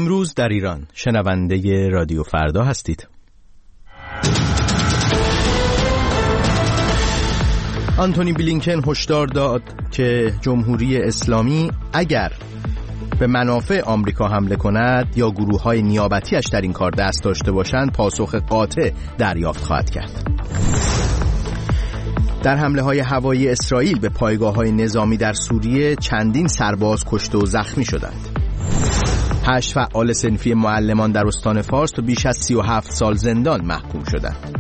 امروز در ایران. شنونده رادیو فردا هستید. آنتونی بلینکن هشدار داد که جمهوری اسلامی اگر به منافع آمریکا حمله کند یا گروه‌های نیابتیش در این کار دست داشته باشند پاسخ قاطع دریافت خواهد کرد. در حمله‌های هوایی اسرائیل به پایگاه‌های نظامی در سوریه چندین سرباز کشته و زخمی شدند. 8 فعال صنفی معلمان در استان فارس به بیش از 37 سال زندان محکوم شدند.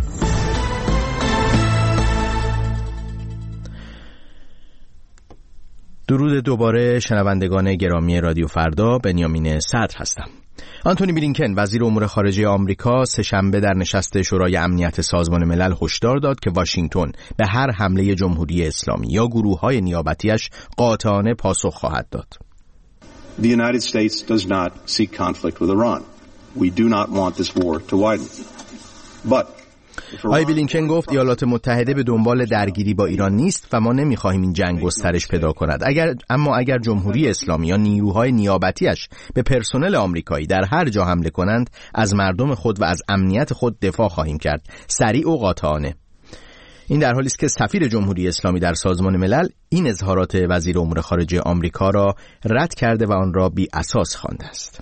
درود دوباره شنوندگان گرامی رادیو فردا، بنیامین صدر هستم. آنتونی بلینکن وزیر امور خارجه آمریکا سه‌شنبه در نشست شورای امنیت سازمان ملل هشدار داد که واشنگتن به هر حمله جمهوری اسلامی یا گروه‌های نیابتیش قاطعانه پاسخ خواهد داد. The United States does not seek conflict with Iran. We do not want this war to widen. But آقای بلینکن گفت ایالات متحده به دنبال درگیری با ایران نیست و ما نمیخواهیم این جنگ گسترش پیدا کند. اگر جمهوری اسلامی یا نیروهای نیابتیش به پرسنل آمریکایی در هر جا حمله کنند، از مردم خود و از امنیت خود دفاع خواهیم کرد، سریع و قاطعانه. این در حالی است که سفیر جمهوری اسلامی در سازمان ملل این اظهارات وزیر امور خارجه آمریکا را رد کرده و آن را بی اساس خوانده است.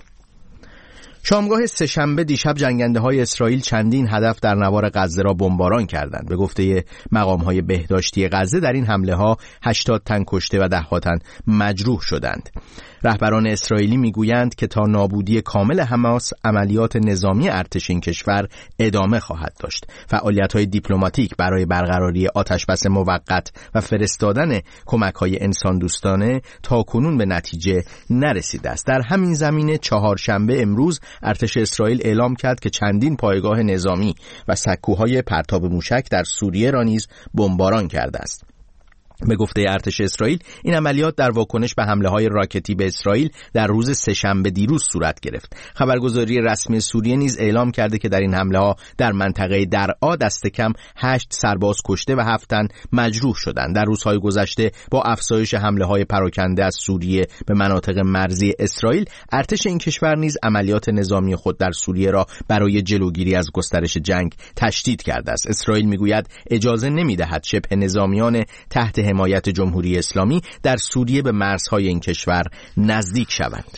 شامگاه سه‌شنبه دیشب جنگنده‌های اسرائیل چندین هدف در نوار غزه را بمباران کردند. به گفته مقام‌های بهداشتی غزه در این حمله‌ها 80 تن کشته و 10 تن مجروح شدند. رهبران اسرائیلی میگویند که تا نابودی کامل حماس عملیات نظامی ارتش این کشور ادامه خواهد داشت. فعالیت‌های دیپلماتیک برای برقراری آتشبس موقت و فرستادن کمک‌های انسان دوستانه تاکنون به نتیجه نرسیده است. در همین زمینه چهارشنبه امروز ارتش اسرائیل اعلام کرد که چندین پایگاه نظامی و سکوهای پرتاب موشک در سوریه را نیز بمباران کرده است. به گفته ارتش اسرائیل این عملیات در واکنش به حمله‌های راکتی به اسرائیل در روز سه‌شنبه دیروز صورت گرفت. خبرگزاری رسمی سوریه نیز اعلام کرده که در این حمله‌ها در منطقه درعا دست کم 8 سرباز کشته و 7 تن مجروح شدند. در روزهای گذشته با افزایش حمله‌های پراکنده از سوریه به مناطق مرزی اسرائیل، ارتش این کشور نیز عملیات نظامی خود در سوریه را برای جلوگیری از گسترش جنگ تشدید کرده است. اسرائیل میگوید اجازه نمی‌دهد شبه نظامیان تحت حمایت جمهوری اسلامی در سوریه به مرزهای این کشور نزدیک شوند.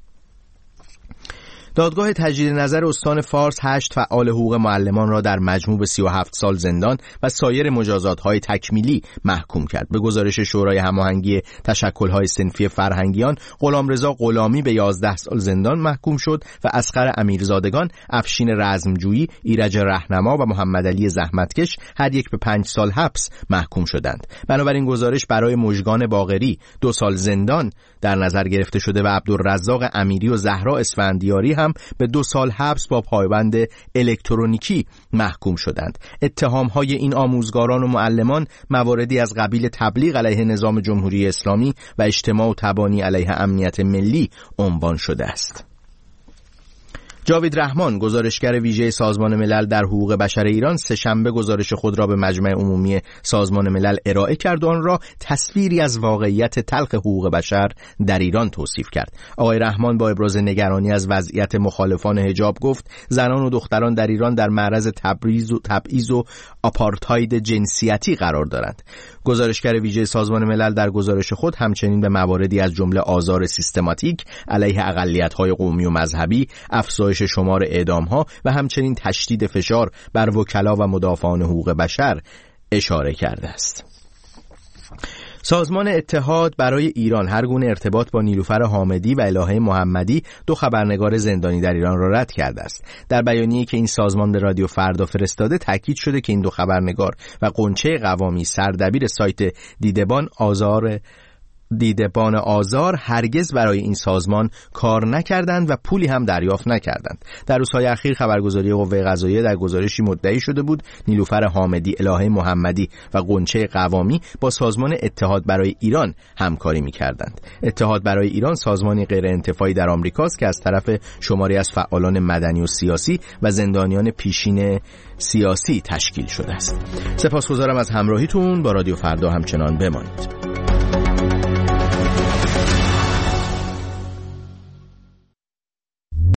دادگاه تجدید نظر استان فارس 8 فعال حقوق معلمان را در مجموع به 37 سال زندان و سایر مجازات‌های تکمیلی محکوم کرد. به گزارش شورای هماهنگی تشکل‌های صنفی فرهنگیان، غلامرضا غلامی به 11 سال زندان محکوم شد و اصغر امیرزادگان، افشین رزمجویی، ایرج رهنما و محمد علی زحمتکش هر یک به 5 سال حبس محکوم شدند. بنابراین گزارش برای مژگان باقری 2 سال زندان در نظر گرفته شده و عبدالرزاق امیری و زهرا اسفندیاری هم به 2 سال حبس با پایبند الکترونیکی محکوم شدند. اتهام‌های این آموزگاران و معلمان مواردی از قبیل تبلیغ علیه نظام جمهوری اسلامی و اجتماع و تبانی علیه امنیت ملی عنوان شده است. جاوید رحمان، گزارشگر ویژه سازمان ملل در حقوق بشر ایران، سه‌شنبه گزارش خود را به مجمع عمومی سازمان ملل ارائه کرد و آن را تصویری از واقعیت تلخ حقوق بشر در ایران توصیف کرد. آقای رحمان با ابراز نگرانی از وضعیت مخالفان حجاب گفت زنان و دختران در ایران در معرض تبعیض و آپارتاید جنسیتی قرار دارند. گزارشگر ویژه سازمان ملل در گزارش خود همچنین به مواردی از جمله آزار سیستماتیک علیه اقلیت‌های قومی و مذهبی، افزایش شمار اعدام‌ها و همچنین تشدید فشار بر وکلا و مدافعان حقوق بشر اشاره کرده است. سازمان اتحاد برای ایران هر گونه ارتباط با نیلوفر حامدی و الهه محمدی، 2 خبرنگار زندانی در ایران را رد کرده است. در بیانیه‌ای که این سازمان به رادیو فردا فرستاده تاکید شده که این 2 خبرنگار و قنچه قوامی، سردبیر سایت دیدبان آزار هرگز برای این سازمان کار نکردند و پولی هم دریافت نکردند. در روزهای اخیر خبرگزاری قوه قضاییه در گزارشی مدعی شده بود نیلوفر حامدی، الهه محمدی و قنچه قوامی با سازمان اتحاد برای ایران همکاری می‌کردند. اتحاد برای ایران سازمانی غیر انتفاعی در آمریکاست که از طرف شماری از فعالان مدنی و سیاسی و زندانیان پیشین سیاسی تشکیل شده است. سپاسگزارم از همراهیتون. با رادیو فردا همچنان بمانید.